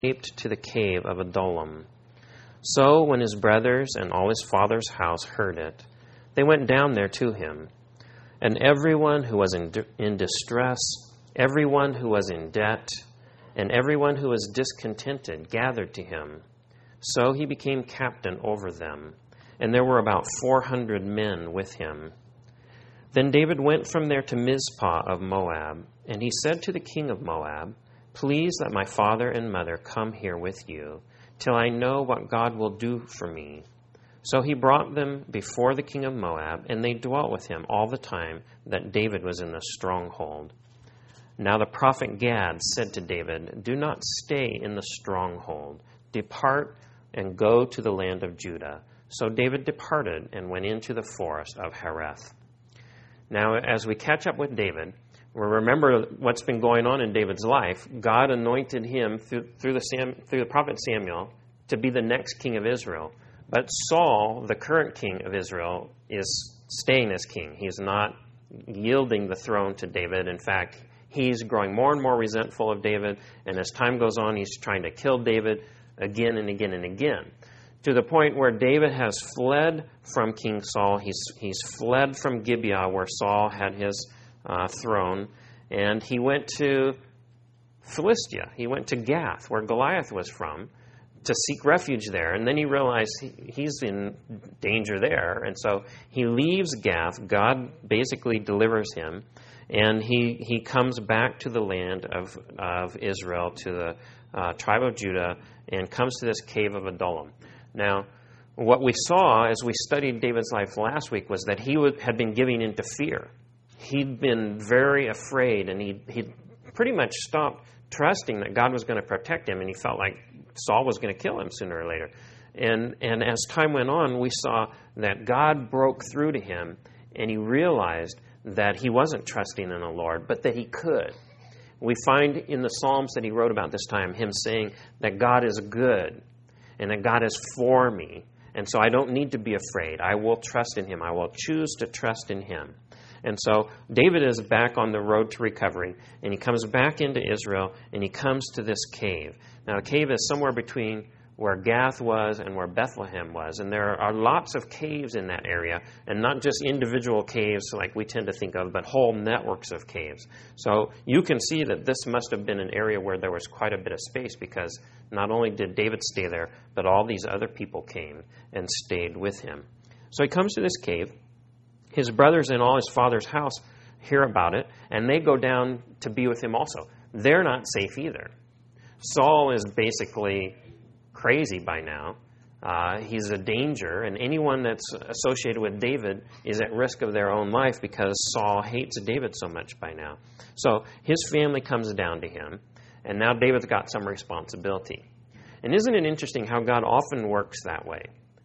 escaped to the cave of Adullam. So when his brothers and all his father's house heard it, they went down there to him. And everyone who was in distress, everyone who was in debt, and everyone who was discontented gathered to him. So he became captain over them, and there were about 400 men with him. Then David went from there to Mizpah of Moab, and he said to the king of Moab, "Please let my father and mother come here with you, till I know what God will do for me." So he brought them before the king of Moab, and they dwelt with him all the time that David was in the stronghold. Now the prophet Gad said to David, "Do not stay in the stronghold. Depart and go to the land of Judah." So David departed and went into the forest of Hereth. Now, as we catch up with David, we'll remember what's been going on in David's life. God anointed him through the prophet Samuel to be the next king of Israel. But Saul, the current king of Israel, is staying as king. He's not yielding the throne to David. In fact, he's growing more and more resentful of David, and as time goes on, he's trying to kill David again and again and again, to the point where David has fled from King Saul. He's fled from Gibeah, where Saul had his throne, and he went to Philistia. He went to Gath, where Goliath was from, to seek refuge there. And then he realized he's in danger there, and so he leaves Gath. God basically delivers him, and he comes back to the land of Israel, to the tribe of Judah, and comes to this cave of Adullam. Now, what we saw as we studied David's life last week was that he had been giving into fear. He'd been very afraid, and he'd pretty much stopped trusting that God was going to protect him, and he felt like Saul was going to kill him sooner or later. And as time went on, we saw that God broke through to him, and he realized that he wasn't trusting in the Lord, but that he could. We find in the Psalms that he wrote about this time, him saying that God is good, and that God is for me, and so I don't need to be afraid. I will trust in him. I will choose to trust in him. And so David is back on the road to recovery, and he comes back into Israel, and he comes to this cave. Now, the cave is somewhere between where Gath was and where Bethlehem was, and there are lots of caves in that area, and not just individual caves like we tend to think of, but whole networks of caves. So you can see that this must have been an area where there was quite a bit of space, because not only did David stay there, but all these other people came and stayed with him. So he comes to this cave. His brothers in all his father's house hear about it, and they go down to be with him also. They're not safe either. Saul is basically crazy by now. He's a danger, and anyone that's associated with David is at risk of their own life, because Saul hates David so much by now. So his family comes down to him, and now David's got some responsibility. And isn't it interesting how God often works that way?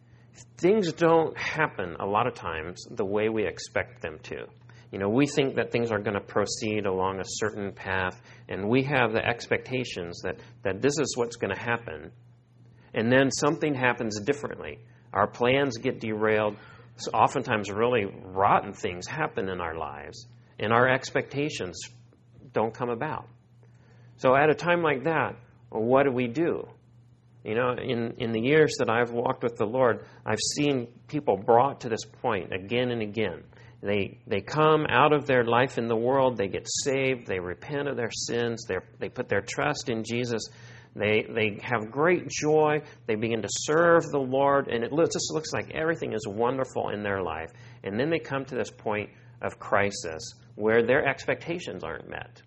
Things don't happen a lot of times the way we expect them to. You know, we think that things are going to proceed along a certain path, and we have the expectations that this is what's going to happen. And then something happens differently. Our plans get derailed. So oftentimes really rotten things happen in our lives, and our expectations don't come about. So at a time like that, what do? You know, in the years that I've walked with the Lord, I've seen people brought to this point again and again. They come out of their life in the world, they get saved, they repent of their sins, they put their trust in Jesus. They have great joy. They begin to serve the Lord, and it just looks like everything is wonderful in their life. And then they come to this point of crisis where their expectations aren't met.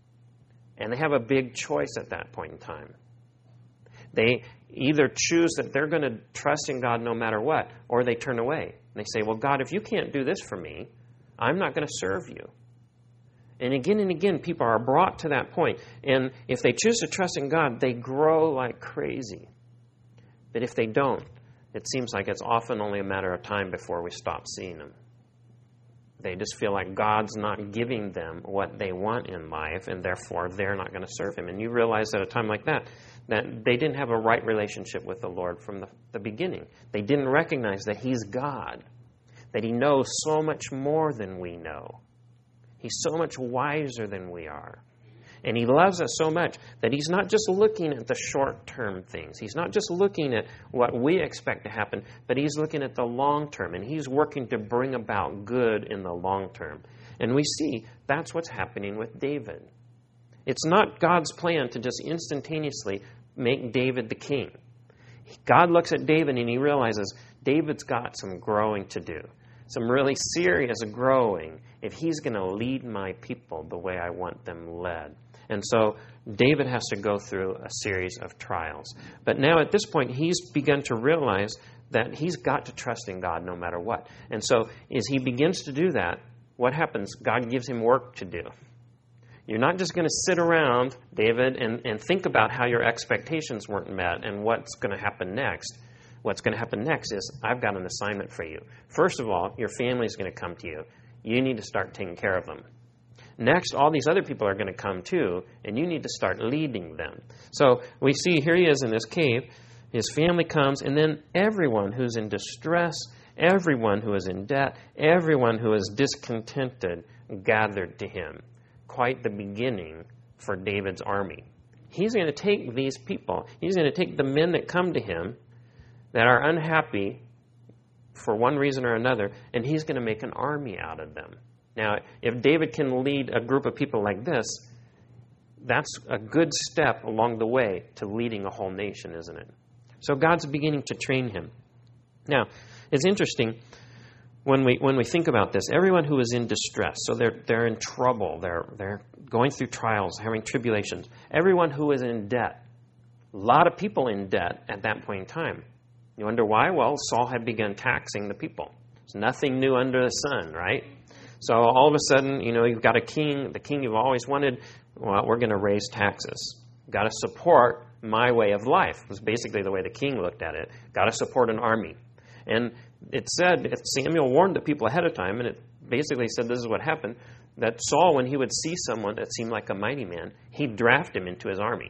And they have a big choice at that point in time. They either choose that they're going to trust in God no matter what, or they turn away. And they say, "Well, God, if you can't do this for me, I'm not going to serve you." And again, people are brought to that point. And if they choose to trust in God, they grow like crazy. But if they don't, it seems like it's often only a matter of time before we stop seeing them. They just feel like God's not giving them what they want in life, and therefore they're not going to serve him. And you realize at a time like that they didn't have a right relationship with the Lord from the beginning. They didn't recognize that he's God, that he knows so much more than we know. He's so much wiser than we are. And he loves us so much that he's not just looking at the short-term things. He's not just looking at what we expect to happen, but he's looking at the long term, and he's working to bring about good in the long term. And we see that's what's happening with David. It's not God's plan to just instantaneously make David the king. God looks at David and he realizes David's got some growing to do, some really serious growing if he's going to lead my people the way I want them led. And so David has to go through a series of trials. But now at this point, he's begun to realize that he's got to trust in God no matter what. And so as he begins to do that, what happens? God gives him work to do. You're not just going to sit around, David, and think about how your expectations weren't met and what's going to happen next. What's going to happen next is, I've got an assignment for you. First of all, your family's going to come to you. You need to start taking care of them. Next, all these other people are going to come too, and you need to start leading them. So we see here he is in this cave. His family comes, and then everyone who's in distress, everyone who is in debt, everyone who is discontented gathered to him. Quite the beginning for David's army. He's going to take these people, he's going to take the men that come to him that are unhappy for one reason or another, and he's going to make an army out of them. Now, if David can lead a group of people like this, that's a good step along the way to leading a whole nation, isn't it? So God's beginning to train him. Now, it's interesting when we think about this, everyone who is in distress, so they're in trouble, they're going through trials, having tribulations, everyone who is in debt, a lot of people in debt at that point in time. You wonder why? Well, Saul had begun taxing the people. There's nothing new under the sun, right? So all of a sudden, you've got a king, the king you've always wanted. Well, we're going to raise taxes. Got to support my way of life, was basically the way the king looked at it. Got to support an army. And it said, Samuel warned the people ahead of time, and it basically said this is what happened, that Saul, when he would see someone that seemed like a mighty man, he'd draft him into his army.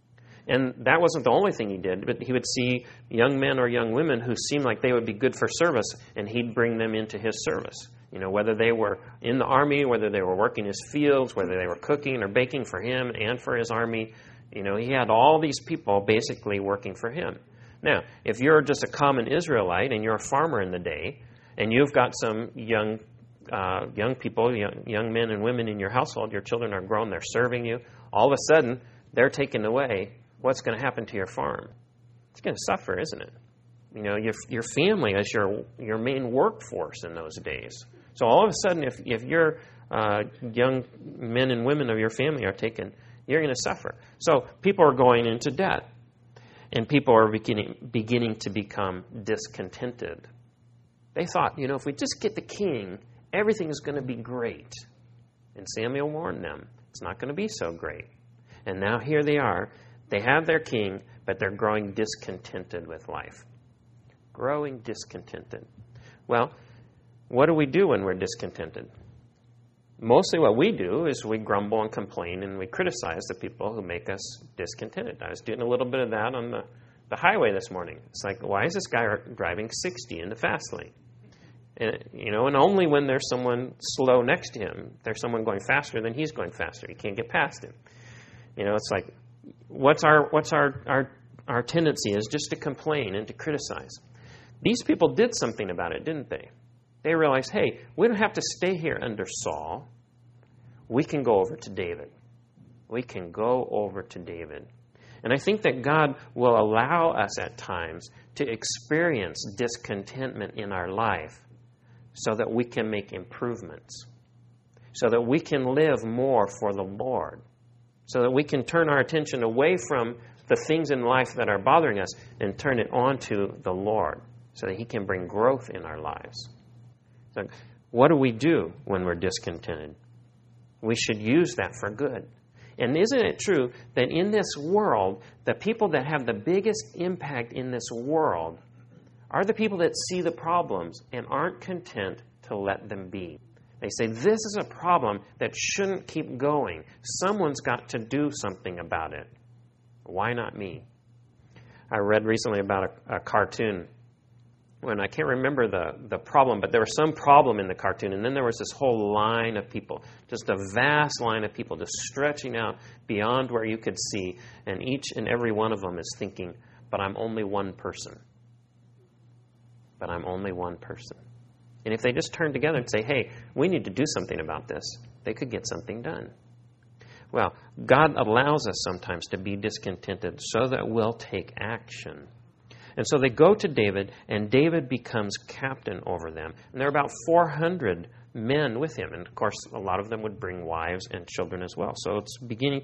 And that wasn't the only thing he did, but he would see young men or young women who seemed like they would be good for service, and he'd bring them into his service. Whether they were in the army, whether they were working his fields, whether they were cooking or baking for him and for his army, he had all these people basically working for him. Now, if you're just a common Israelite and you're a farmer in the day, and you've got some young people, young men and women in your household, your children are grown, they're serving you, all of a sudden, they're taken away, what's going to happen to your farm? It's going to suffer, isn't it? Your family is your main workforce in those days. So all of a sudden, if your young men and women of your family are taken, you're going to suffer. So people are going into debt. And people are beginning to become discontented. They thought, if we just get the king, everything is going to be great. And Samuel warned them, it's not going to be so great. And now here they are. They have their king, but they're growing discontented with life. Growing discontented. Well, what do we do when we're discontented? Mostly what we do is we grumble and complain and we criticize the people who make us discontented. I was doing a little bit of that on the highway this morning. It's like, why is this guy driving 60 in the fast lane? And, and only when there's someone slow next to him, there's someone going faster than he's going faster. He can't get past him. It's like, what's our tendency is just to complain and to criticize. These people did something about it, didn't they? They realized, hey, we don't have to stay here under Saul. We can go over to David. We can go over to David. And I think that God will allow us at times to experience discontentment in our life so that we can make improvements, so that we can live more for the Lord, so that we can turn our attention away from the things in life that are bothering us and turn it on to the Lord so that He can bring growth in our lives. So what do we do when we're discontented? We should use that for good. And isn't it true that in this world, the people that have the biggest impact in this world are the people that see the problems and aren't content to let them be? They say, this is a problem that shouldn't keep going. Someone's got to do something about it. Why not me? I read recently about a cartoon when I can't remember the problem, but there was some problem in the cartoon, and then there was this whole line of people, just a vast line of people, just stretching out beyond where you could see, and each and every one of them is thinking, but I'm only one person. But I'm only one person. And if they just turn together and say, hey, we need to do something about this, they could get something done. Well, God allows us sometimes to be discontented so that we'll take action. And so they go to David, and David becomes captain over them. And there are about 400 men with him. And, of course, a lot of them would bring wives and children as well. So it's beginning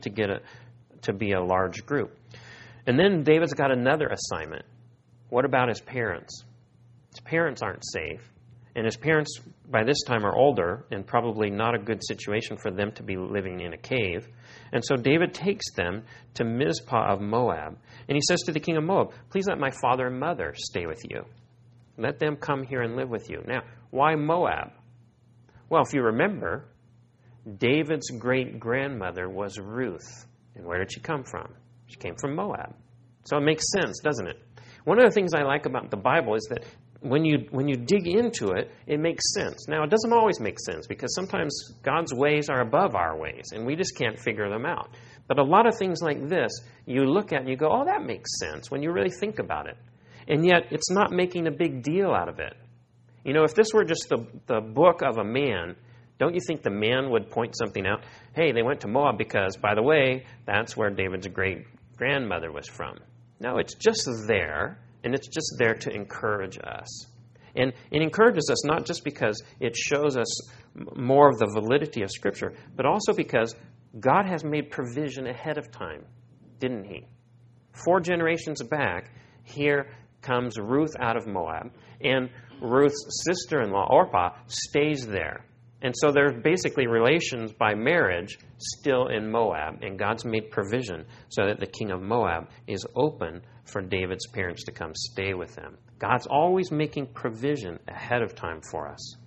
to be a large group. And then David's got another assignment. What about his parents? His parents aren't safe. And his parents, by this time, are older and probably not a good situation for them to be living in a cave. And so David takes them to Mizpah of Moab. And he says to the king of Moab, please let my father and mother stay with you. Let them come here and live with you. Now, why Moab? Well, if you remember, David's great-grandmother was Ruth. And where did she come from? She came from Moab. So it makes sense, doesn't it? One of the things I like about the Bible is that when you dig into it, it makes sense. Now, it doesn't always make sense because sometimes God's ways are above our ways, and we just can't figure them out. But a lot of things like this, you look at and you go, oh, that makes sense when you really think about it. And yet, it's not making a big deal out of it. You know, if this were just the book of a man, don't you think the man would point something out? Hey, they went to Moab because, by the way, that's where David's great-grandmother was from. No, it's just there. And it's just there to encourage us. And it encourages us not just because it shows us more of the validity of Scripture, but also because God has made provision ahead of time, didn't He? 4 generations back, here comes Ruth out of Moab, and Ruth's sister-in-law, Orpah, stays there. And so there's basically relations by marriage still in Moab, and God's made provision so that the king of Moab is open for David's parents to come stay with them. God's always making provision ahead of time for us.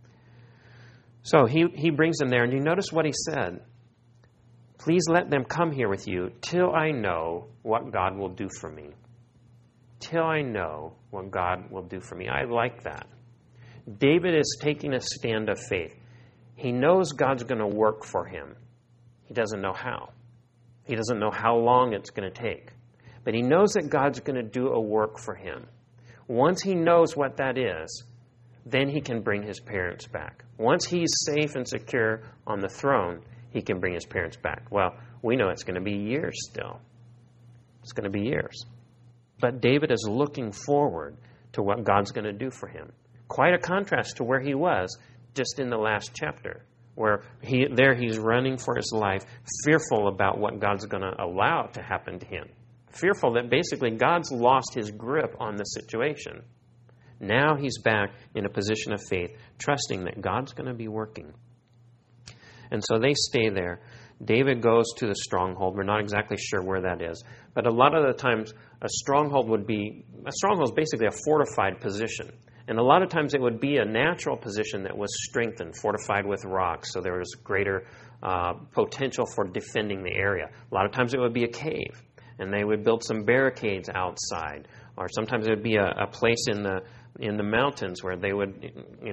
So he brings them there, and you notice what he said. Please let them come here with you till I know what God will do for me. Till I know what God will do for me. I like that. David is taking a stand of faith. He knows God's going to work for him. He doesn't know how. He doesn't know how long it's going to take. But he knows that God's going to do a work for him. Once he knows what that is, then he can bring his parents back. Once he's safe and secure on the throne, he can bring his parents back. Well, we know it's going to be years still. It's going to be years. But David is looking forward to what God's going to do for him. Quite a contrast to where he was just in the last chapter, where he's running for his life, fearful about what God's going to allow to happen to him. Fearful that basically God's lost his grip on the situation. Now he's back in a position of faith, trusting that God's going to be working. And so they stay there. David goes to the stronghold. We're not exactly sure where that is. But a lot of the times, a stronghold is basically a fortified position. And a lot of times it would be a natural position that was strengthened, fortified with rocks, so there was greater potential for defending the area. A lot of times it would be a cave, and they would build some barricades outside. Or sometimes it would be a place in the mountains where they would,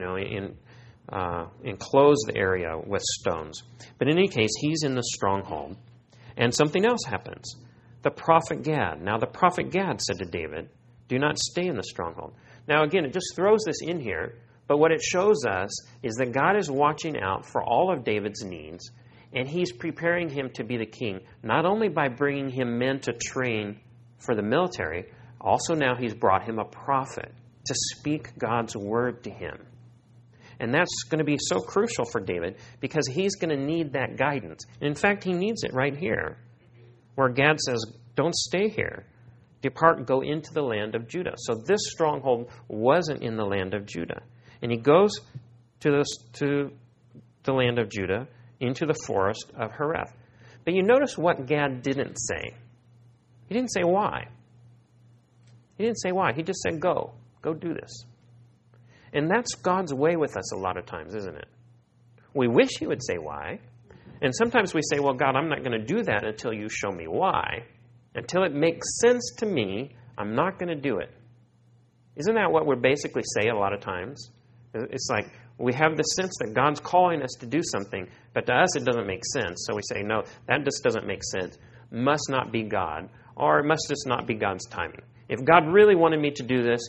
enclose the area with stones. But in any case, he's in the stronghold. And something else happens. The prophet Gad. Now, the prophet Gad said to David, do not stay in the stronghold. Now, again, it just throws this in here. But what it shows us is that God is watching out for all of David's needs. And he's preparing him to be the king, not only by bringing him men to train for the military, also now he's brought him a prophet to speak God's word to him. And that's going to be so crucial for David because he's going to need that guidance. In fact, he needs it right here, where Gad says, don't stay here. Depart, go into the land of Judah. So this stronghold wasn't in the land of Judah. And he goes to the land of Judah, into the forest of Hereth. But you notice what Gad didn't say. He didn't say why. He didn't say why. He just said, go do this. And that's God's way with us a lot of times, isn't it? We wish he would say why. And sometimes we say, well, God, I'm not going to do that until you show me why. Until it makes sense to me, I'm not going to do it. Isn't that what we basically say a lot of times? It's like we have the sense that God's calling us to do something, but to us it doesn't make sense. So we say, no, that just doesn't make sense. Must not be God, or it must just not be God's timing. If God really wanted me to do this,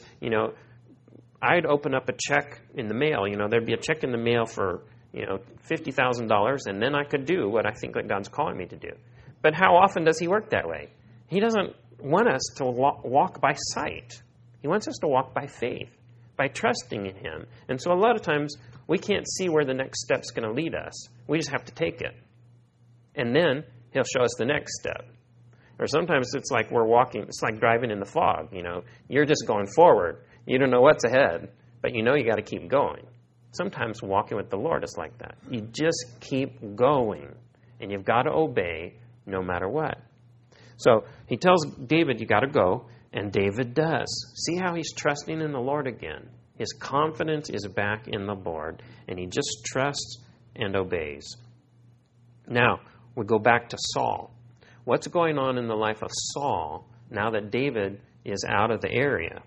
I'd open up a check in the mail. There'd be a check in the mail for, $50,000, and then I could do what I think that God's calling me to do. But how often does He work that way? He doesn't want us to walk by sight. He wants us to walk by faith, by trusting in Him. And so a lot of times we can't see where the next step's going to lead us. We just have to take it. And then He'll show us the next step. Or sometimes it's like we're walking, it's like driving in the fog. You're just going forward. You don't know what's ahead, but you got to keep going. Sometimes walking with the Lord is like that. You just keep going, and you've got to obey no matter what. So He tells David, you got to go, and David does. See how he's trusting in the Lord again. His confidence is back in the Lord, and he just trusts and obeys. Now, we go back to Saul. What's going on in the life of Saul now that David is out of the area?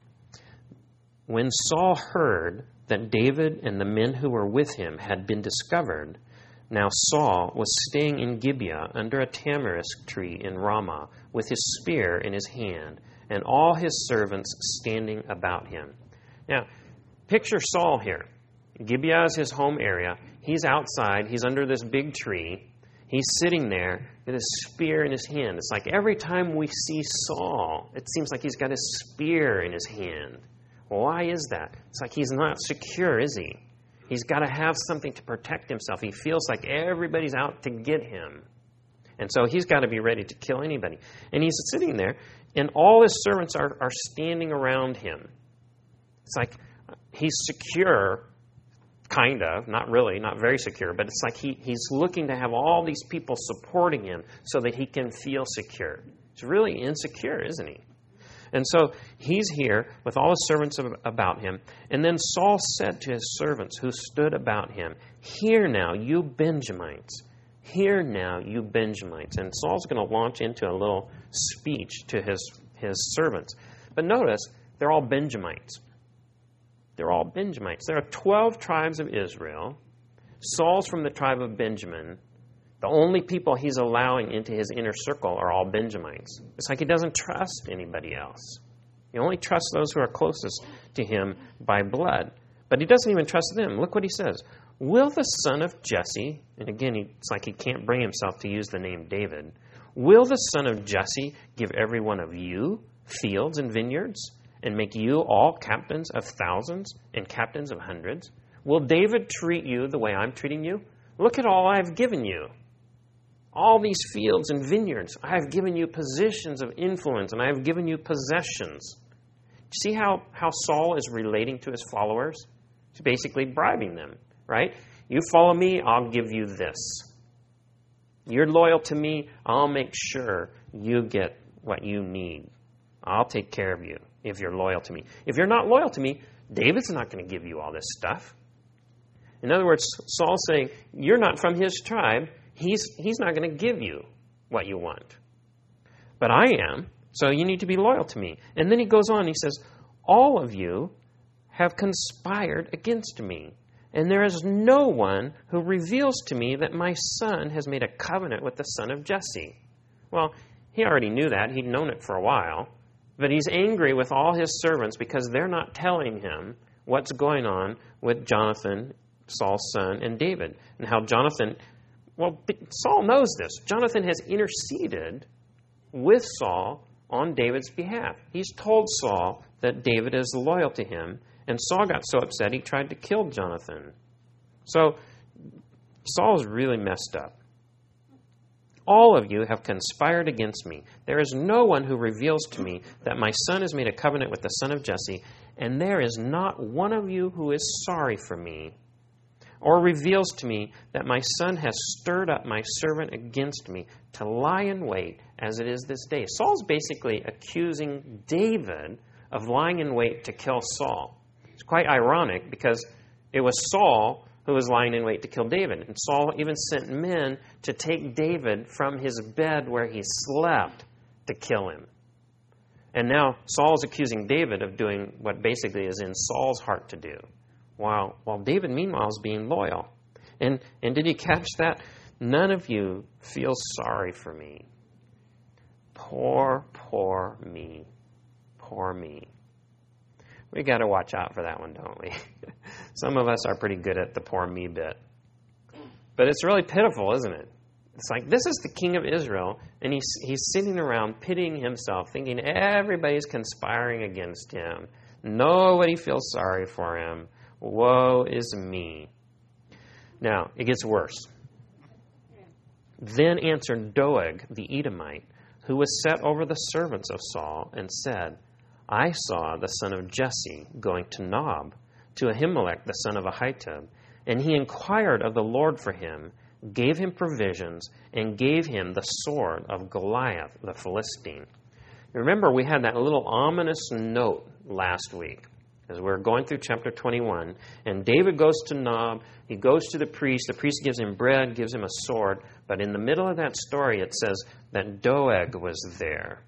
When Saul heard that David and the men who were with him had been discovered, now Saul was staying in Gibeah under a tamarisk tree in Ramah with his spear in his hand and all his servants standing about him. Now, picture Saul here. Gibeah is his home area. He's outside. He's under this big tree. He's sitting there with his spear in his hand. It's like every time we see Saul, it seems like he's got his spear in his hand. Why is that? It's like he's not secure, is he? He's got to have something to protect himself. He feels like everybody's out to get him. And so he's got to be ready to kill anybody. And he's sitting there, and all his servants are standing around him. It's like he's secure, kind of, not really, not very secure, but it's like he's looking to have all these people supporting him so that he can feel secure. He's really insecure, isn't he? And so he's here with all his servants about him. And then Saul said to his servants who stood about him, "Hear now, you Benjamites. Hear now, you Benjamites." And Saul's going to launch into a little speech to his servants. But notice, they're all Benjamites. They're all Benjamites. There are 12 tribes of Israel. Saul's from the tribe of Benjamin. The only people he's allowing into his inner circle are all Benjamites. It's like he doesn't trust anybody else. He only trusts those who are closest to him by blood. But he doesn't even trust them. Look what he says. "Will the son of Jesse," and again, it's like he can't bring himself to use the name David, "will the son of Jesse give every one of you fields and vineyards, and make you all captains of thousands and captains of hundreds? Will David treat you the way I'm treating you? Look at all I've given you. All these fields and vineyards. I have given you positions of influence, and I have given you possessions." See how Saul is relating to his followers? He's basically bribing them, right? You follow me, I'll give you this. You're loyal to me, I'll make sure you get what you need. I'll take care of you if you're loyal to me. If you're not loyal to me, David's not going to give you all this stuff. In other words, Saul's saying, you're not from his tribe. He's not going to give you what you want. But I am, so you need to be loyal to me. And then he goes on, he says, "All of you have conspired against me, and there is no one who reveals to me that my son has made a covenant with the son of Jesse." Well, he already knew that. He'd known it for a while. But he's angry with all his servants because they're not telling him what's going on with Jonathan, Saul's son, and David. And how Jonathan... Well, Saul knows this. Jonathan has interceded with Saul on David's behalf. He's told Saul that David is loyal to him, and Saul got so upset he tried to kill Jonathan. So Saul is really messed up. "All of you have conspired against me. There is no one who reveals to me that my son has made a covenant with the son of Jesse, and there is not one of you who is sorry for me, or reveals to me that my son has stirred up my servant against me to lie in wait as it is this day." Saul's basically accusing David of lying in wait to kill Saul. It's quite ironic because it was Saul who was lying in wait to kill David. And Saul even sent men to take David from his bed where he slept to kill him. And now Saul's accusing David of doing what basically is in Saul's heart to do, while David, meanwhile, is being loyal. And did you catch that? None of you feel sorry for me. Poor me. Poor me. We got to watch out for that one, don't we? Some of us are pretty good at the poor me bit. But it's really pitiful, isn't it? It's like, this is the king of Israel, and he's sitting around pitying himself, thinking everybody's conspiring against him. Nobody feels sorry for him. Woe is me. Now, it gets worse. Then answered Doeg the Edomite, who was set over the servants of Saul, and said, I saw the son of Jesse going to Nob, to Ahimelech the son of Ahitub, and he inquired of the Lord for him, gave him provisions, and gave him the sword of Goliath the Philistine. Remember, we had that little ominous note last week as we were going through chapter 21, and David goes to Nob, he goes to the priest gives him bread, gives him a sword, but in the middle of that story it says that Doeg was there.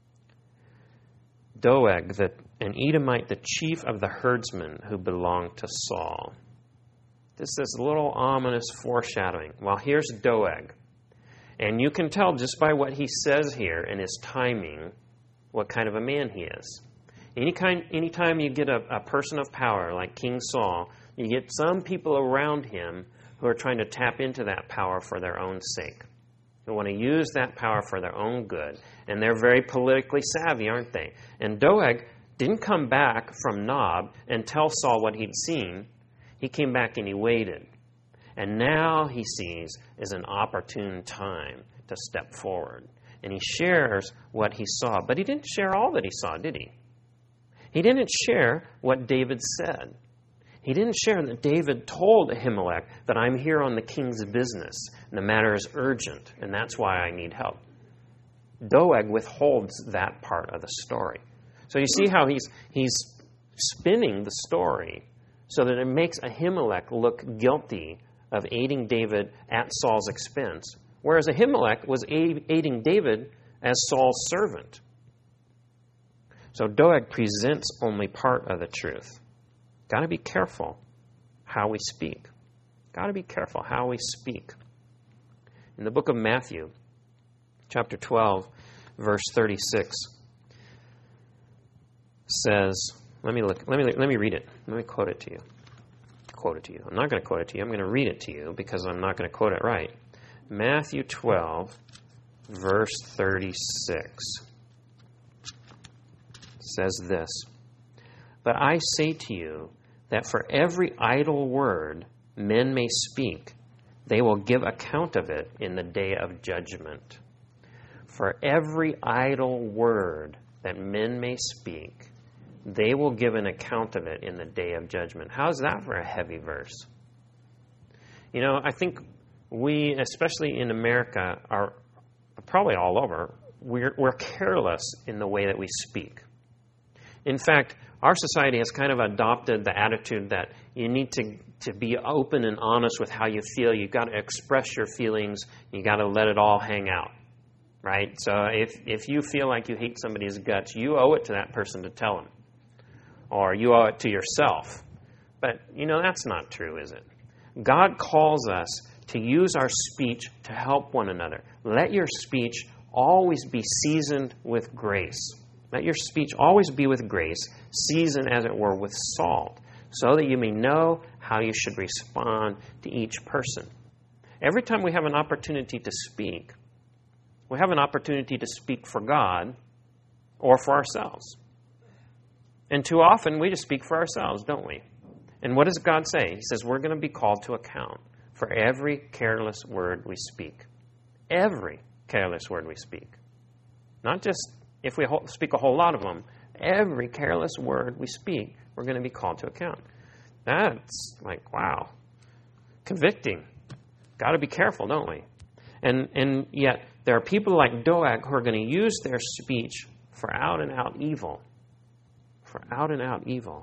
Doeg, an Edomite, the chief of the herdsmen who belonged to Saul. This is a little ominous foreshadowing. Well, here's Doeg. And you can tell just by what he says here and his timing what kind of a man he is. Anytime you get a person of power like King Saul, you get some people around him who are trying to tap into that power for their own sake. Who want to use that power for their own good. And they're very politically savvy, aren't they? And Doeg didn't come back from Nob and tell Saul what he'd seen. He came back and he waited. And now he sees is an opportune time to step forward. And he shares what he saw. But he didn't share all that he saw, did he? He didn't share what David said. He didn't share that David told Ahimelech that I'm here on the king's business, and the matter is urgent, and that's why I need help. Doeg withholds that part of the story. So you see how he's spinning the story so that it makes Ahimelech look guilty of aiding David at Saul's expense, whereas Ahimelech was aiding David as Saul's servant. So Doeg presents only part of the truth. Got to be careful how we speak. Got to be careful how we speak. In the book of Matthew, chapter 12, verse 36, says, let me read it. Let me quote it to you. I'm not going to quote it to you. I'm going to read it to you because I'm not going to quote it right. Matthew 12, verse 36 says this, But I say to you that for every idle word men may speak, they will give account of it in the day of judgment. For every idle word that men may speak, they will give an account of it in the day of judgment. How's that for a heavy verse? You know, I think we, especially in America, are probably all over, we're careless in the way that we speak. In fact, our society has kind of adopted the attitude that you need to be open and honest with how you feel. You've got to express your feelings. You've got to let it all hang out, right? So if you feel like you hate somebody's guts, you owe it to that person to tell them. Or you owe it to yourself. But, you know, that's not true, is it? God calls us to use our speech to help one another. Let your speech always be seasoned with grace. Let your speech always be with grace, seasoned, as it were, with salt, so that you may know how you should respond to each person. Every time we have an opportunity to speak, we have an opportunity to speak for God or for ourselves. And too often, we just speak for ourselves, don't we? And what does God say? He says we're going to be called to account for every careless word we speak. Every careless word we speak. Not just if we speak a whole lot of them. Every careless word we speak, we're going to be called to account. That's like, wow. Convicting. Got to be careful, don't we? And yet, there are people like Doeg who are going to use their speech for out-and-out evil. For out-and-out evil.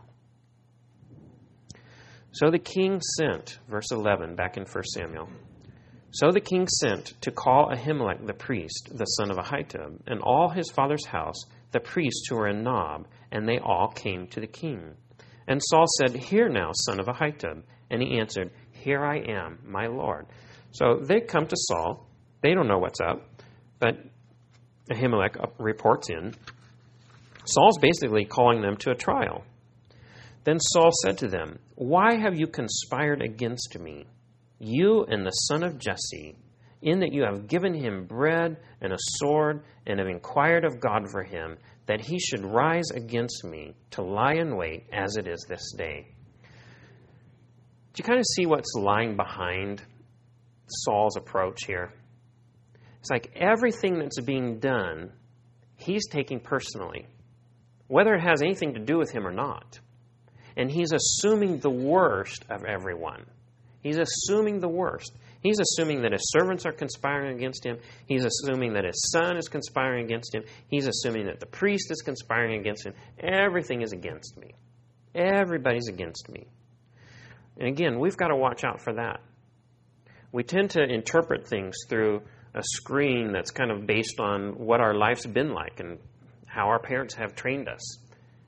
So the king sent, verse 11, back in 1 Samuel. So the king sent to call Ahimelech the priest, the son of Ahitub, and all his father's house the priests who were in Nob, and they all came to the king. And Saul said, Hear now, son of Ahitub. And he answered, Here I am, my lord. So they come to Saul. They don't know what's up, but Ahimelech reports in. Saul's basically calling them to a trial. Then Saul said to them, Why have you conspired against me, you and the son of Jesse, in that you have given him bread and a sword, and have inquired of God for him, that he should rise against me to lie in wait as it is this day? Do you kind of see what's lying behind Saul's approach here? It's like everything that's being done, he's taking personally, whether it has anything to do with him or not. And he's assuming the worst of everyone. He's assuming the worst. He's assuming that his servants are conspiring against him. He's assuming that his son is conspiring against him. He's assuming that the priest is conspiring against him. Everything is against me. Everybody's against me. And again, we've got to watch out for that. We tend to interpret things through a screen that's kind of based on what our life's been like and how our parents have trained us.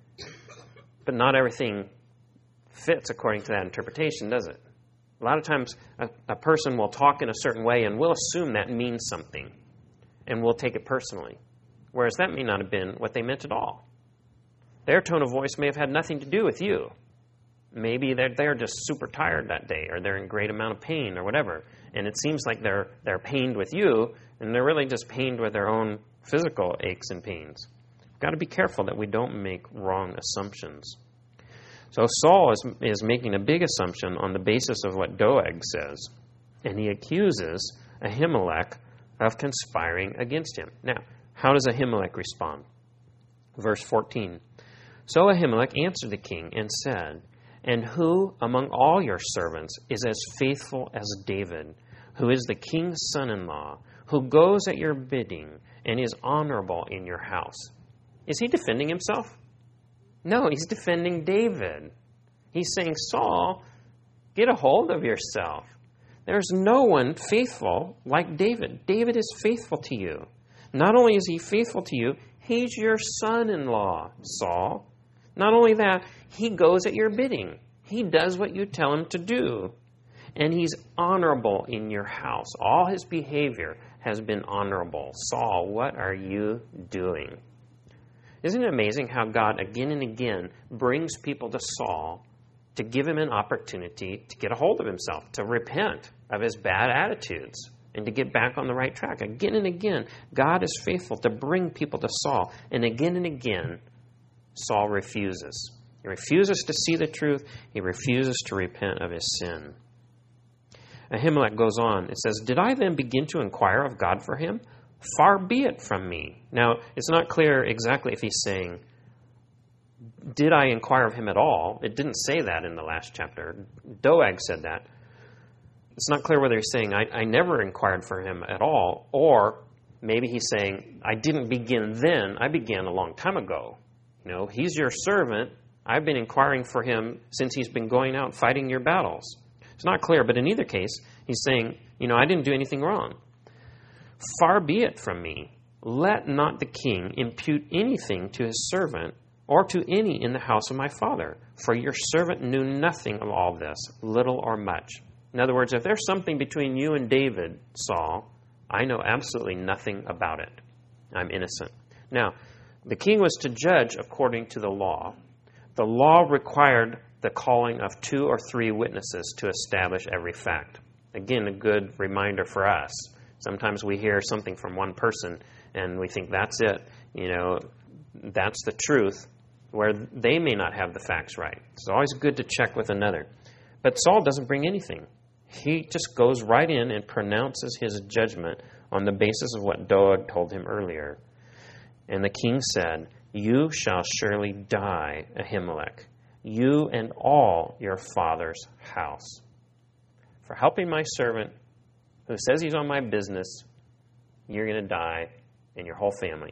But not everything fits according to that interpretation, does it? A lot of times a person will talk in a certain way and we'll assume that means something and we'll take it personally, whereas that may not have been what they meant at all. Their tone of voice may have had nothing to do with you. Maybe they're just super tired that day, or they're in great amount of pain or whatever, and it seems like they're pained with you, and they're really just pained with their own physical aches and pains. We've got to be careful that we don't make wrong assumptions. So Saul is making a big assumption on the basis of what Doeg says, and he accuses Ahimelech of conspiring against him. Now, how does Ahimelech respond? Verse 14. So Ahimelech answered the king and said, And who among all your servants is as faithful as David, who is the king's son-in-law, who goes at your bidding and is honorable in your house? Is he defending himself? No, he's defending David. He's saying, Saul, get a hold of yourself. There's no one faithful like David. David is faithful to you. Not only is he faithful to you, he's your son-in-law, Saul. Not only that, he goes at your bidding. He does what you tell him to do. And he's honorable in your house. All his behavior has been honorable. Saul, what are you doing? Isn't it amazing how God again and again brings people to Saul to give him an opportunity to get a hold of himself, to repent of his bad attitudes, and to get back on the right track? Again and again, God is faithful to bring people to Saul. And again, Saul refuses. He refuses to see the truth. He refuses to repent of his sin. Ahimelech goes on. It says, Did I then begin to inquire of God for him? Far be it from me. Now, it's not clear exactly if he's saying, did I inquire of him at all? It didn't say that in the last chapter. Doeg said that. It's not clear whether he's saying, I never inquired for him at all, or maybe he's saying, I didn't begin then. I began a long time ago. You know, he's your servant. I've been inquiring for him since he's been going out fighting your battles. It's not clear, but in either case, he's saying, I didn't do anything wrong. Far be it from me. Let not the king impute anything to his servant or to any in the house of my father, for your servant knew nothing of all this, little or much. In other words, if there's something between you and David, Saul, I know absolutely nothing about it. I'm innocent. Now, the king was to judge according to the law. The law required the calling of 2 or 3 witnesses to establish every fact. Again, a good reminder for us. Sometimes we hear something from one person and we think that's it. That's the truth, where they may not have the facts right. It's always good to check with another. But Saul doesn't bring anything. He just goes right in and pronounces his judgment on the basis of what Doeg told him earlier. And the king said, You shall surely die, Ahimelech, you and all your father's house, for helping my servant who says he's on my business. You're going to die, and your whole family.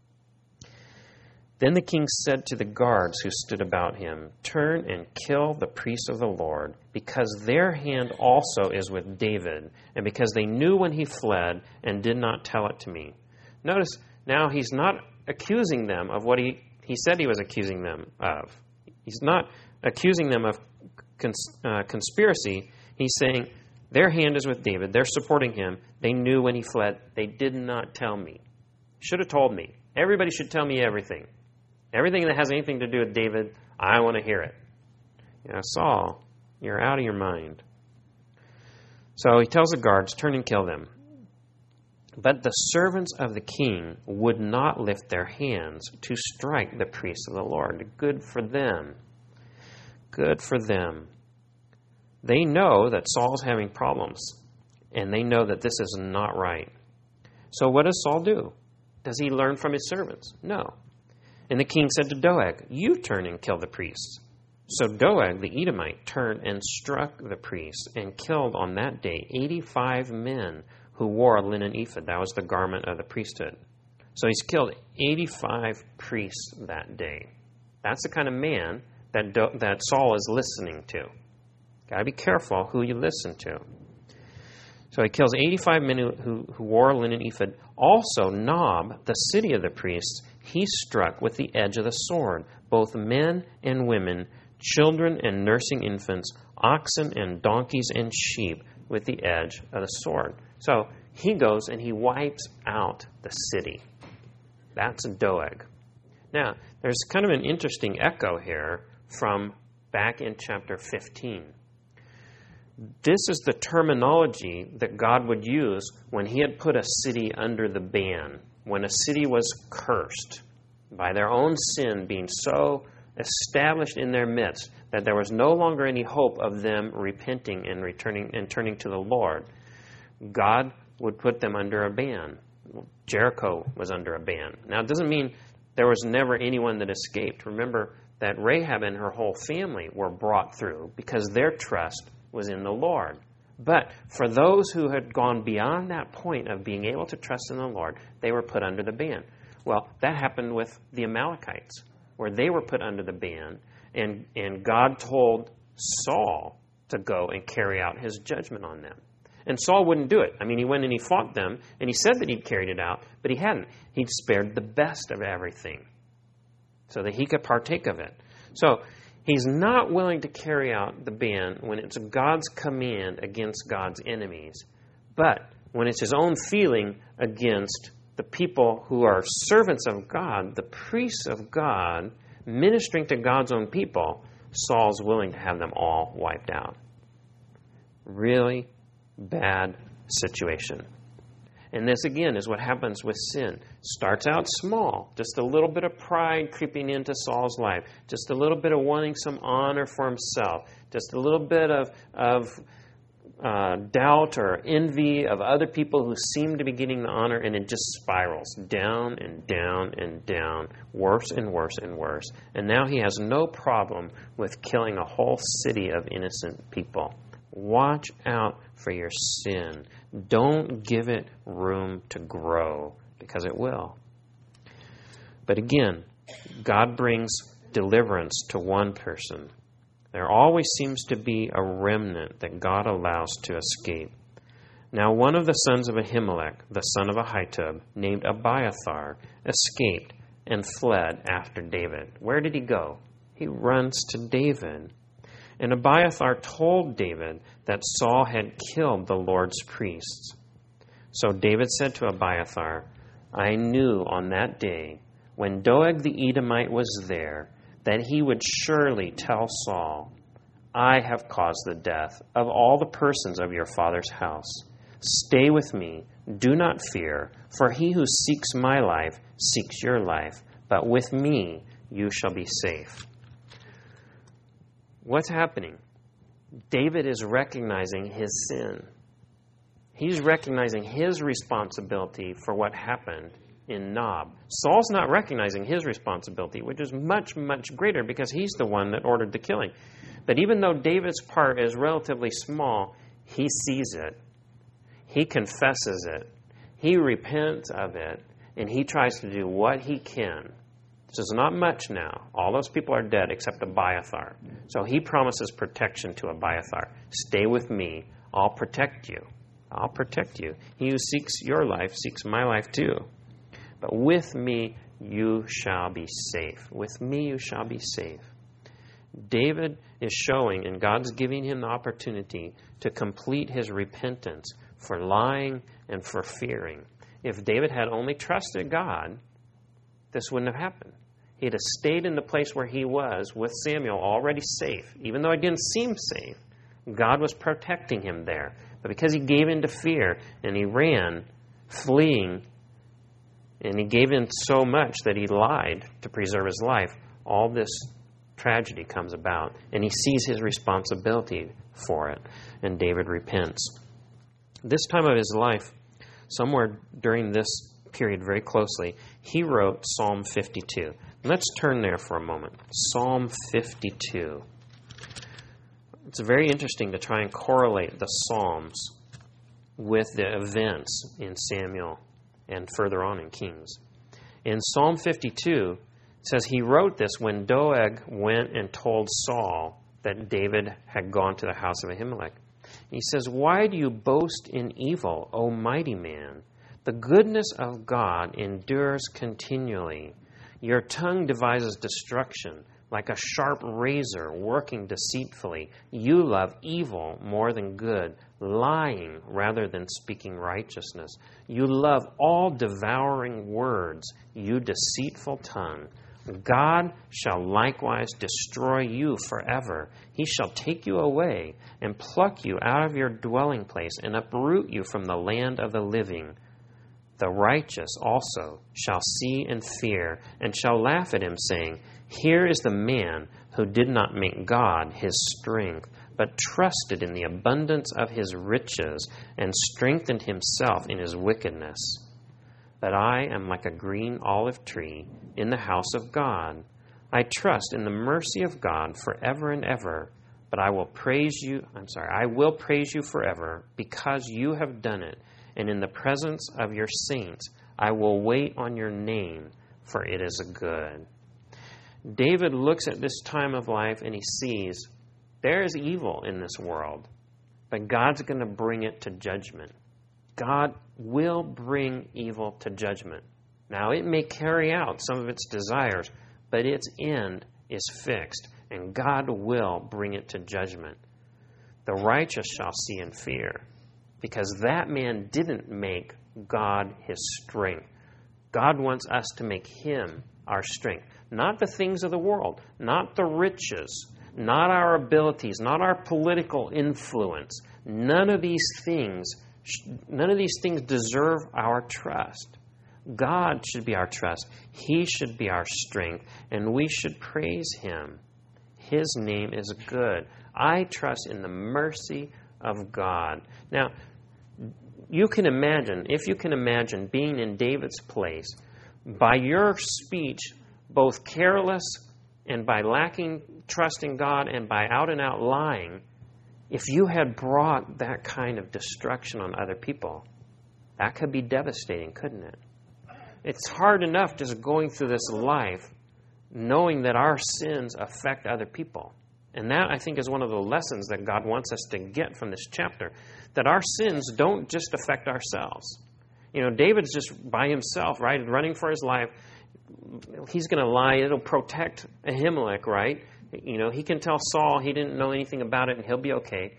Then the king said to the guards who stood about him, Turn and kill the priests of the Lord, because their hand also is with David, and because they knew when he fled and did not tell it to me. Notice, Now he's not accusing them of what he said he was accusing them of. He's not accusing them of conspiracy. He's saying their hand is with David. They're supporting him. They knew when he fled. They did not tell me. Should have told me. Everybody should tell me everything. Everything that has anything to do with David, I want to hear it. Saul, you're out of your mind. So he tells the guards, turn and kill them. But the servants of the king would not lift their hands to strike the priests of the Lord. Good for them. Good for them. They know that Saul's having problems, and they know that this is not right. So what does Saul do? Does he learn from his servants? No. And the king said to Doeg, you turn and kill the priests. So Doeg the Edomite turned and struck the priests and killed on that day 85 men who wore a linen ephod. That was the garment of the priesthood. So he's killed 85 priests that day. That's the kind of man that Saul is listening to. Got to be careful who you listen to. So he kills 85 men who wore a linen ephod. Also Nob, the city of the priests, he struck with the edge of the sword, both men and women, children and nursing infants, oxen and donkeys and sheep, with the edge of the sword. So he goes and he wipes out the city. That's Doeg. Now, there's kind of an interesting echo here from back in chapter 15. This is the terminology that God would use when he had put a city under the ban, when a city was cursed by their own sin being so established in their midst that there was no longer any hope of them repenting and returning and turning to the Lord. God would put them under a ban. Jericho was under a ban. Now, it doesn't mean there was never anyone that escaped. Remember that Rahab and her whole family were brought through because their trust was in the Lord. But for those who had gone beyond that point of being able to trust in the Lord, they were put under the ban. Well, that happened with the Amalekites, where they were put under the ban, and God told Saul to go and carry out his judgment on them. And Saul wouldn't do it. I mean, he went and he fought them, and he said that he'd carried it out, but he hadn't. He'd spared the best of everything so that he could partake of it. So he's not willing to carry out the ban when it's God's command against God's enemies. But when it's his own feeling against the people who are servants of God, the priests of God, ministering to God's own people, Saul's willing to have them all wiped out. Really bad situation. And this, again, is what happens with sin. Starts out small, just a little bit of pride creeping into Saul's life, just a little bit of wanting some honor for himself, just a little bit of doubt or envy of other people who seem to be getting the honor, and it just spirals down and down and down, worse and worse and worse. And now he has no problem with killing a whole city of innocent people. Watch out for your sin. Don't give it room to grow, because it will. But again, God brings deliverance to one person. There always seems to be a remnant that God allows to escape. Now one of the sons of Ahimelech, the son of Ahitub, named Abiathar, escaped and fled after David. Where did he go? He runs to David. And Abiathar told David that Saul had killed the Lord's priests. So David said to Abiathar, I knew on that day, when Doeg the Edomite was there, that he would surely tell Saul, I have caused the death of all the persons of your father's house. Stay with me, do not fear, for he who seeks my life seeks your life, but with me you shall be safe. What's happening? David is recognizing his sin. He's recognizing his responsibility for what happened in Nob. Saul's not recognizing his responsibility, which is much, much greater because he's the one that ordered the killing. But even though David's part is relatively small, he sees it. He confesses it. He repents of it, and he tries to do what he can. This is not much now. All those people are dead except Abiathar. So he promises protection to Abiathar. Stay with me. I'll protect you. I'll protect you. He who seeks your life seeks my life too. but with me you shall be safe. With me you shall be safe. David is showing, and God's giving him the opportunity to complete his repentance for lying and for fearing. If David had only trusted God, this wouldn't have happened. He'd have stayed in the place where he was with Samuel, already safe. Even though it didn't seem safe, God was protecting him there. But because he gave in to fear and he ran, fleeing, and he gave in so much that he lied to preserve his life, all this tragedy comes about. And he sees his responsibility for it. And David repents. This time of his life, somewhere during this period very closely, he wrote Psalm 52. Let's turn there for a moment. Psalm 52. It's very interesting to try and correlate the Psalms with the events in Samuel and further on in Kings. In Psalm 52, it says he wrote this when Doeg went and told Saul that David had gone to the house of Ahimelech. He says, "Why do you boast in evil, O mighty man? The goodness of God endures continually. Your tongue devises destruction, like a sharp razor working deceitfully. You love evil more than good, lying rather than speaking righteousness. You love all devouring words, you deceitful tongue. God shall likewise destroy you forever. He shall take you away and pluck you out of your dwelling place and uproot you from the land of the living. The righteous also shall see and fear, and shall laugh at him, saying, Here is the man who did not make God his strength, but trusted in the abundance of his riches, and strengthened himself in his wickedness. But I am like a green olive tree in the house of God. I trust in the mercy of God forever and ever, but I will praise you forever, because you have done it. And in the presence of your saints, I will wait on your name, for it is good." David looks at this time of life and he sees there is evil in this world, but God's going to bring it to judgment. God will bring evil to judgment. Now, it may carry out some of its desires, but its end is fixed, and God will bring it to judgment. The righteous shall see and fear, because that man didn't make God his strength. God wants us to make him our strength. Not the things of the world, not the riches, not our abilities, not our political influence. None of these things deserve our trust. God should be our trust. He should be our strength, and we should praise him. His name is good. I trust in the mercy of God. Now, if you can imagine being in David's place, by your speech, both careless and by lacking trust in God and by out and out lying, if you had brought that kind of destruction on other people, that could be devastating, couldn't it? It's hard enough just going through this life knowing that our sins affect other people. And that, I think, is one of the lessons that God wants us to get from this chapter, that our sins don't just affect ourselves. You know, David's just by himself, right, running for his life. He's going to lie. It'll protect Ahimelech, right? You know, he can tell Saul he didn't know anything about it and he'll be okay.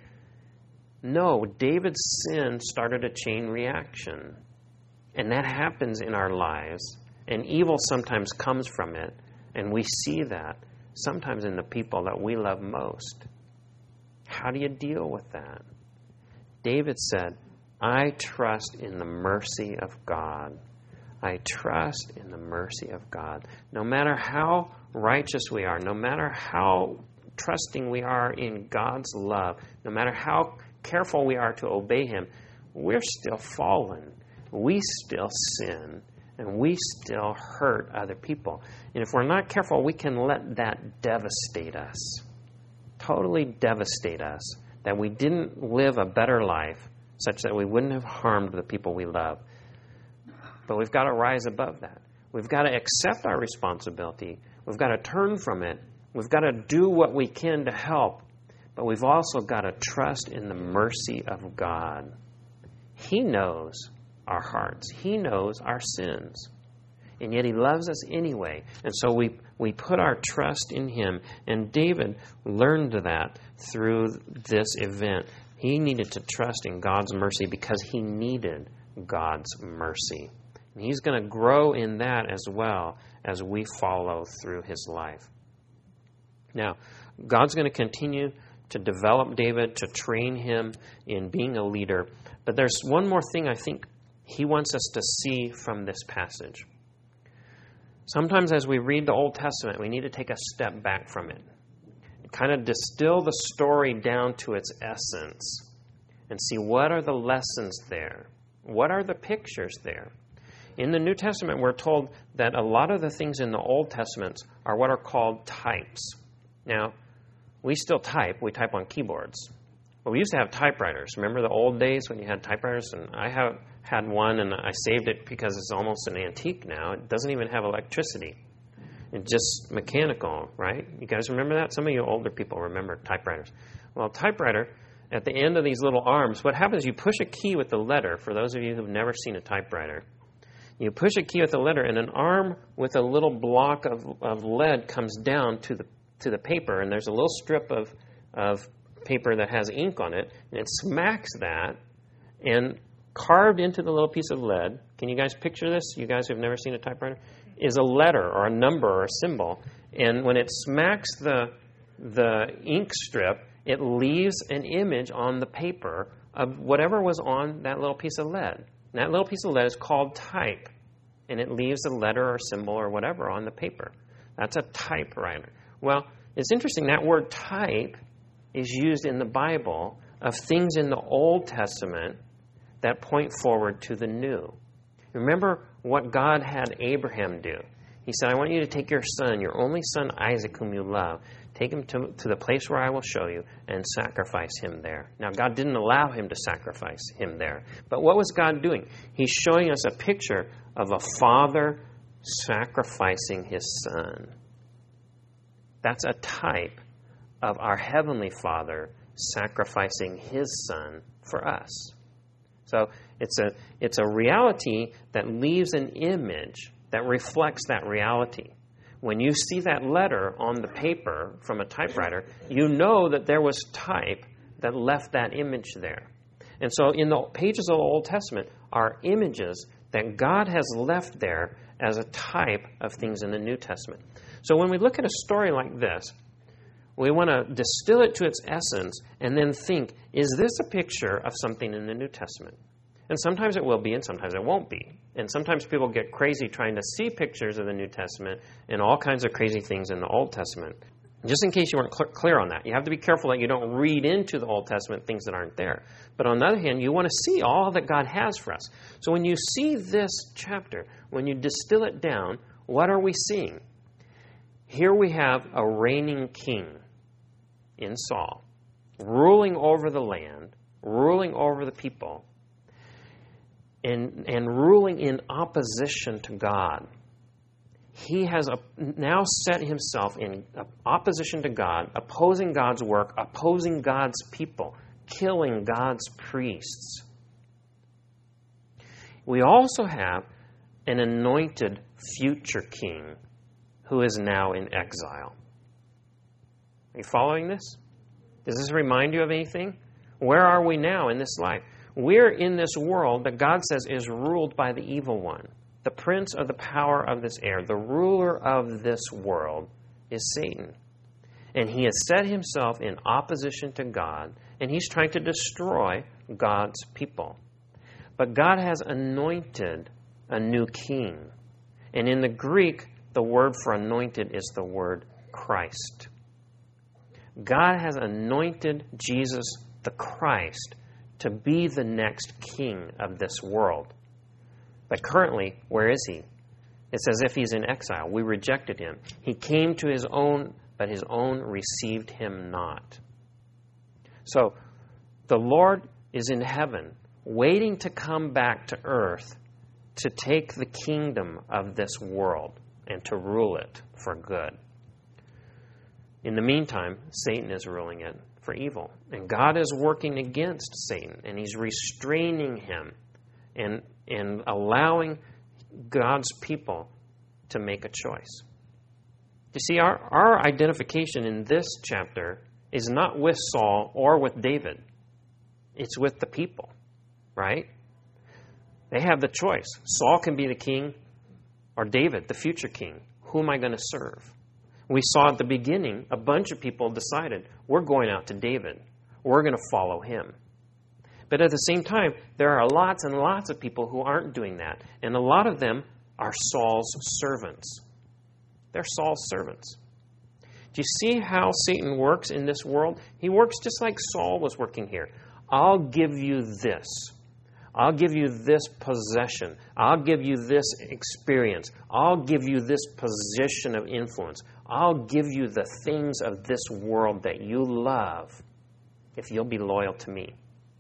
No, David's sin started a chain reaction. And that happens in our lives. And evil sometimes comes from it. And we see that sometimes in the people that we love most. How do you deal with that? David said, I trust in the mercy of God. I trust in the mercy of God. No matter how righteous we are, no matter how trusting we are in God's love, no matter how careful we are to obey him, we're still fallen. We still sin. And we still hurt other people. And if we're not careful, we can let that devastate us. Totally devastate us. That we didn't live a better life such that we wouldn't have harmed the people we love. But we've got to rise above that. We've got to accept our responsibility. We've got to turn from it. We've got to do what we can to help. But we've also got to trust in the mercy of God. He knows our hearts. He knows our sins. and yet he loves us anyway. And so we put our trust in him. And David learned that through this event. He needed to trust in God's mercy because he needed God's mercy. And he's going to grow in that as well as we follow through his life. Now, God's going to continue to develop David, to train him in being a leader. But there's one more thing I think he wants us to see from this passage. Sometimes as we read the Old Testament, we need to take a step back from it. Kind of distill the story down to its essence and see what are the lessons there. What are the pictures there? In the New Testament, we're told that a lot of the things in the Old Testament are what are called types. Now, we still type. We type on keyboards. But we used to have typewriters. Remember the old days when you had typewriters? And I have had one, and I saved it because it's almost an antique now. It doesn't even have electricity. It's just mechanical, right? You guys remember that? Some of you older people remember typewriters. Well, typewriter, at the end of these little arms, what happens, you push a key with the letter. For those of you who've never seen a typewriter, you push a key with the letter, and an arm with a little block of lead comes down to the paper, and there's a little strip of paper that has ink on it, and it smacks that, and carved into the little piece of lead, can you guys picture this? You guys who've never seen a typewriter? Is a letter or a number or a symbol. And when it smacks the ink strip, it leaves an image on the paper of whatever was on that little piece of lead. And that little piece of lead is called type. And it leaves a letter or symbol or whatever on the paper. That's a typewriter. Well, it's interesting, that word type is used in the Bible of things in the Old Testament that point forward to the New. Remember what God had Abraham do. He said, I want you to take your son, your only son Isaac, whom you love, take him to the place where I will show you, and sacrifice him there. Now, God didn't allow him to sacrifice him there. But what was God doing? He's showing us a picture of a father sacrificing his son. That's a type of our Heavenly Father sacrificing his son for us. So it's a reality that leaves an image that reflects that reality. When you see that letter on the paper from a typewriter, you know that there was type that left that image there. And so in the pages of the Old Testament are images that God has left there as a type of things in the New Testament. So when we look at a story like this, we want to distill it to its essence and then think, is this a picture of something in the New Testament? And sometimes it will be and sometimes it won't be. And sometimes people get crazy trying to see pictures of the New Testament and all kinds of crazy things in the Old Testament. Just in case you weren't clear on that, you have to be careful that you don't read into the Old Testament things that aren't there. But on the other hand, you want to see all that God has for us. So when you see this chapter, when you distill it down, what are we seeing? Here we have a reigning king in Saul, ruling over the land, ruling over the people, and ruling in opposition to God. He has now set himself in opposition to God, opposing God's work, opposing God's people, killing God's priests. We also have an anointed future king who is now in exile. Are you following this? Does this remind you of anything? Where are we now in this life? We're in this world that God says is ruled by the evil one. The prince of the power of this air, the ruler of this world, is Satan. And he has set himself in opposition to God, and he's trying to destroy God's people. But God has anointed a new king. And in the Greek, the word for anointed is the word Christ. God has anointed Jesus the Christ to be the next king of this world. But currently, where is he? It's as if he's in exile. We rejected him. He came to his own, but his own received him not. So, the Lord is in heaven, waiting to come back to earth to take the kingdom of this world and to rule it for good. In the meantime, Satan is ruling it for evil. And God is working against Satan, and he's restraining him and allowing God's people to make a choice. You see, our identification in this chapter is not with Saul or with David. It's with the people, right? They have the choice. Saul can be the king, or David, the future king. Who am I going to serve? We saw at the beginning, a bunch of people decided, we're going out to David. We're going to follow him. But at the same time, there are lots and lots of people who aren't doing that. And a lot of them are Saul's servants. They're Saul's servants. Do you see how Satan works in this world? He works just like Saul was working here. I'll give you this. I'll give you this possession. I'll give you this experience. I'll give you this position of influence. I'll give you the things of this world that you love if you'll be loyal to me.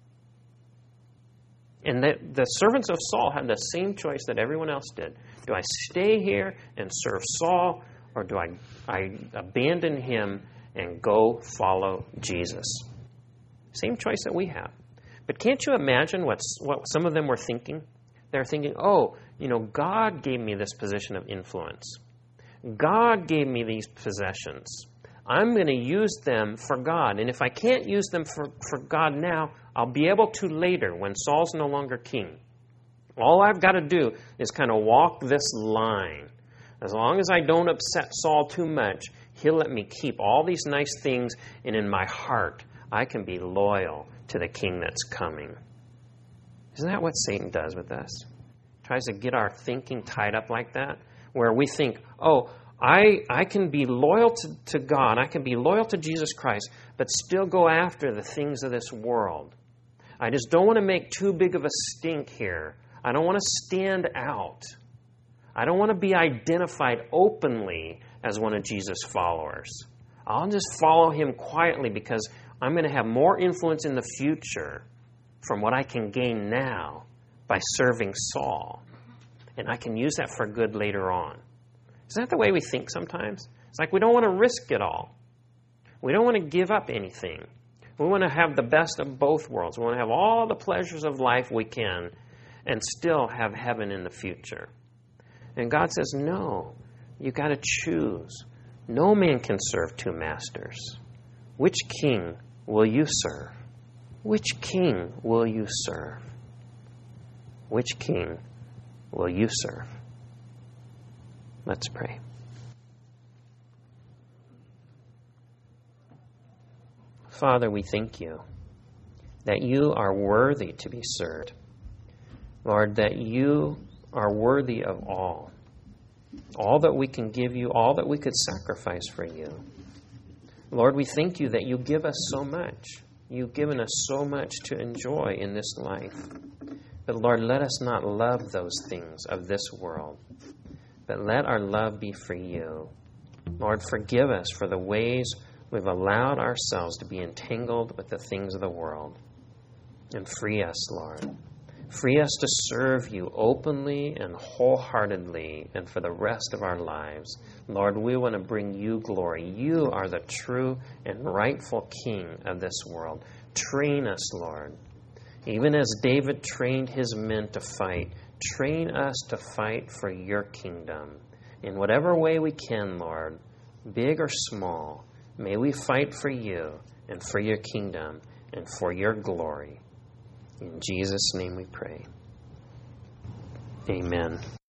And the servants of Saul had the same choice that everyone else did. Do I stay here and serve Saul, or do I abandon him and go follow Jesus? Same choice that we have. But can't you imagine what some of them were thinking? They're thinking, God gave me this position of influence. God gave me these possessions. I'm going to use them for God. And if I can't use them for God now, I'll be able to later when Saul's no longer king. All I've got to do is kind of walk this line. As long as I don't upset Saul too much, he'll let me keep all these nice things, and in my heart, I can be loyal to the king that's coming. Isn't that what Satan does with us? Tries to get our thinking tied up like that, where we think, I can be loyal to God, I can be loyal to Jesus Christ, but still go after the things of this world. I just don't want to make too big of a stink here. I don't want to stand out. I don't want to be identified openly as one of Jesus' followers. I'll just follow him quietly because I'm going to have more influence in the future from what I can gain now by serving Saul. And I can use that for good later on. Isn't that the way we think sometimes? It's like we don't want to risk it all. We don't want to give up anything. We want to have the best of both worlds. We want to have all the pleasures of life we can and still have heaven in the future. And God says, no, you got to choose. No man can serve two masters. Which king will you serve? Which king will you serve? Which king will you serve? Let's pray. Father, we thank you that you are worthy to be served. Lord, that you are worthy of all that we can give you, all that we could sacrifice for you. Lord, we thank you that you give us so much. You've given us so much to enjoy in this life. But Lord, let us not love those things of this world, but let our love be for you. Lord, forgive us for the ways we've allowed ourselves to be entangled with the things of the world. And free us, Lord. Free us to serve you openly and wholeheartedly and for the rest of our lives. Lord, we want to bring you glory. You are the true and rightful King of this world. Train us, Lord. Even as David trained his men to fight, train us to fight for your kingdom. In whatever way we can, Lord, big or small, may we fight for you and for your kingdom and for your glory. In Jesus' name we pray. Amen.